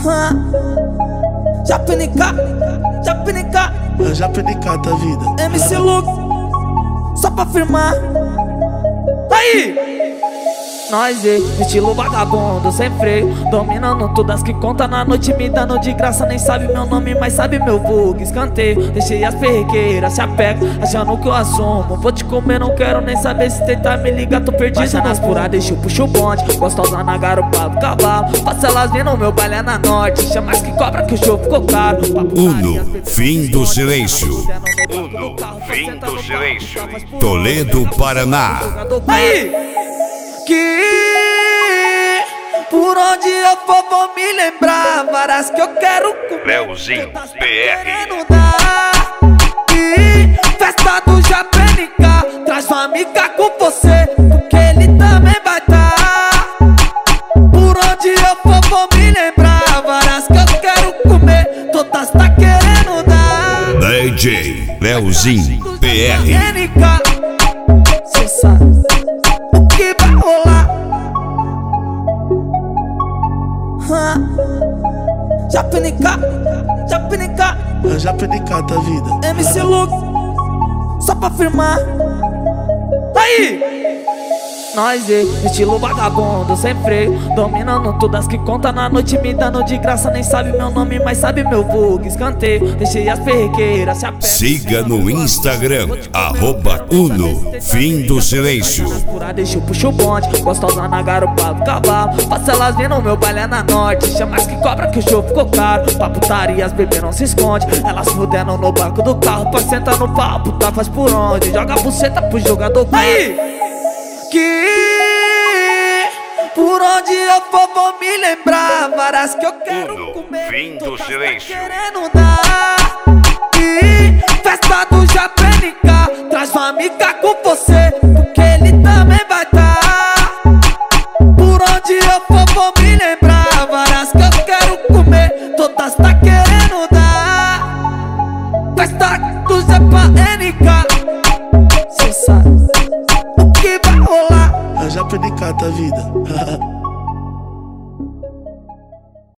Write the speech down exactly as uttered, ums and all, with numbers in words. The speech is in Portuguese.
Ah, já penica, já penica, já penicata a vida. M C Luke, só pra firmar. Aí! Nós, e estilo vagabundo, sem freio, dominando todas que conta na noite, me dando de graça. Nem sabe meu nome, mas sabe meu bug. Escanteio, deixei as perrequeiras, se apega, achando que eu assumo. Vou te comer, não quero nem saber se tentar me ligar, tô perdido. Baixa nas puras, deixa eu puxo o bonde, gostosa na garupa do cavalo. Passa elas vindo, meu baile é na norte, chama as que cobra que o show ficou caro. Uno, fim do silêncio. Uno, fim do silêncio. Toledo, Paraná. Aí! Que por onde eu for vou me lembrar várias que eu quero comer. Leozinho P R. E festa do Japenica, traz uma amiga com você, porque ele também vai tá. Por onde eu for vou me lembrar várias que eu quero comer, todas tá querendo dar. D J Leozinho P R. Cê sabe o que vai rolar. Ah, já penica, já penica, já penicata a vida. M C Luke, só pra firmar. Aí! Nós, e estilo vagabundo, sem freio, dominando todas que conta na noite, me dando de graça. Nem sabe meu nome, mas sabe meu bug. Escanteio, deixei as perrequeiras, se apega. Siga no Instagram, arroba Uno, fim do silêncio. Deixa eu puxo o bonde, gostosa na garupa do cavalo. Passa elas vindo, meu baile é na norte, chama as que cobra que o show ficou caro. Pra putaria as bebê não se esconde, elas fudendo no banco do carro. Pra sentar no papo, tá faz por onde, joga a buceta pro jogador. Aí! Que por onde eu for vou me lembrar várias que eu quero Uno, comer, fim do todas silêncio. tá querendo dar. E festa do Japenica, traz uma amiga com você, porque ele também vai tá. Por onde eu for vou me lembrar várias que eu quero comer, todas tá querendo dar. Festa do Japenica, cê sabe o que vai rolar. Já penicata a vida.